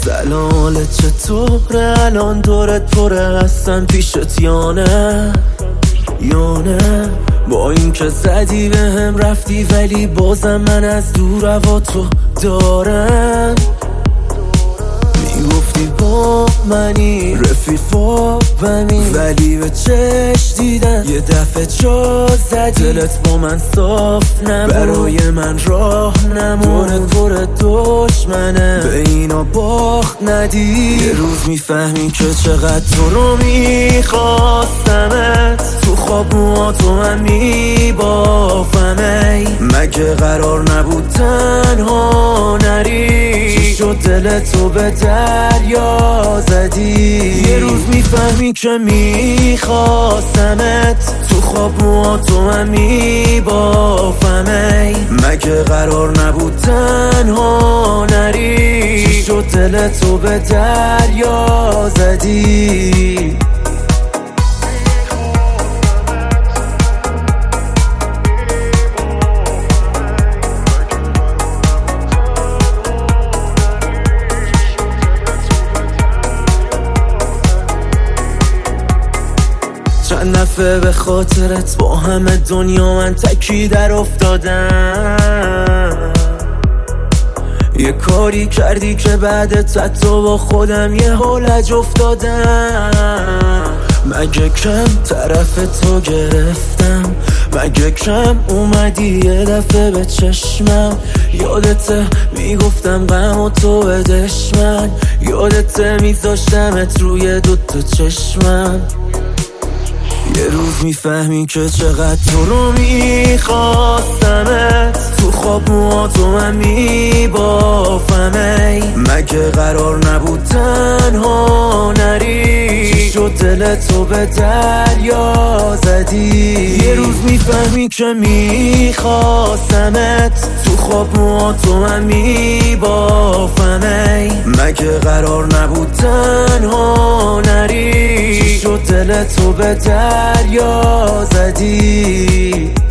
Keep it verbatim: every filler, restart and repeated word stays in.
سلام، چطوره الان دورت پره هستن پیشت یا نه یا نه؟ با این که زدی به هم رفتی ولی بازم من از دور هوا تو دارم. میگفتی با منی رفیق بمی ولی به چش دیدن یه دفعه جا زدی. دلت با من صاف نبود، برای من راه نمون. دورت پر دشمنه، به اینا باخت ندی. یه روز میفهمی که چقدر تو رو میخواستمت. تو خواب موهاتو من میبافم. ای مگه قرار نبود تنها نری؟ چی شد دلتو به دریا زدی؟ یه روز میفهمی که میخواستمت. تو خواب موهاتو من میبافم. ای مگه قرار نبود تنها نری؟ چی شد دلتو به دریا زدی؟ چند دفعه به خاطرت با همه دنیا من تکی در افتادم. یه کاری کردی که بعدت حتی با خودم یه هولج افتادم. مگه کم طرف تو گرفتم؟ مگه کم اومدی یه دفعه به چشمم؟ یادته میگفتم غم و تو بدش من؟ یادته میذاشتمت روی دوتا چشمم؟ یه روز میفهمی که چقدر تو رو میخواستمت. تو خواب موهاتو من میبافم. ای مگه قرار نبود تنها نری؟ چی شد دلتو به دریا زدی؟ یه روز میفهمی که میخواستمت. تو خواب موهاتو من میبافم. ای مگه قرار نبود تنها نری؟ چی شد دلتو به دریا زدی؟